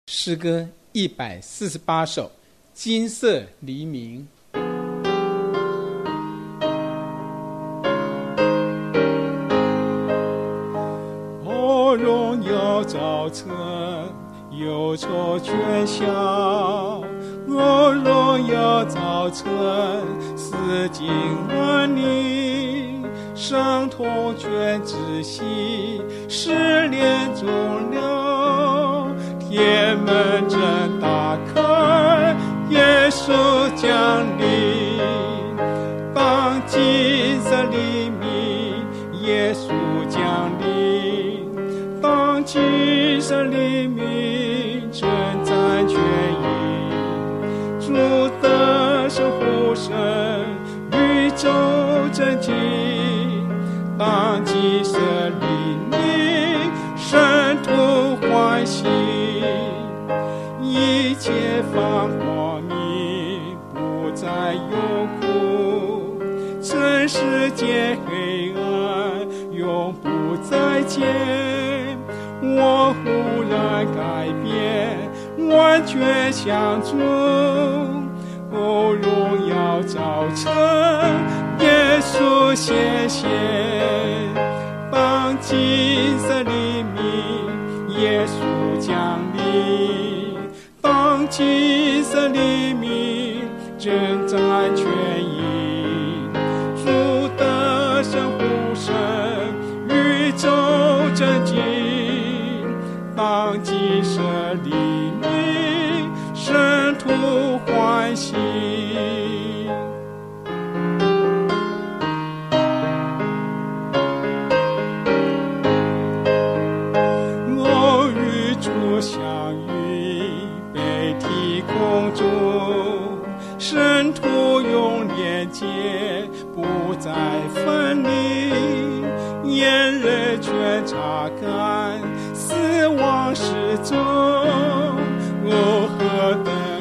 诗歌148首，金色黎明。 哦，荣耀早晨，忧愁全消。哦，荣耀早晨，四境安宁，伤痛全止息，失恋终了，天门正打开，耶稣降临。当金色黎明，耶稣降临。当金色黎明，征战全赢。主的守护神，宇宙震惊。当金色黎明，圣徒欢喜。一切放光明，不再有苦，尘世间黑暗永不再见。我忽然改变，完全相中。哦，荣耀早晨，耶稣显现。当金色黎明，耶稣降临。当金色黎明，征战全赢。主的守护神，宇宙震惊。当金色黎明，圣徒欢喜。我与主相遇，被提空中，圣徒永连结，不再分离，眼泪全擦干，死亡失踪。哦，何等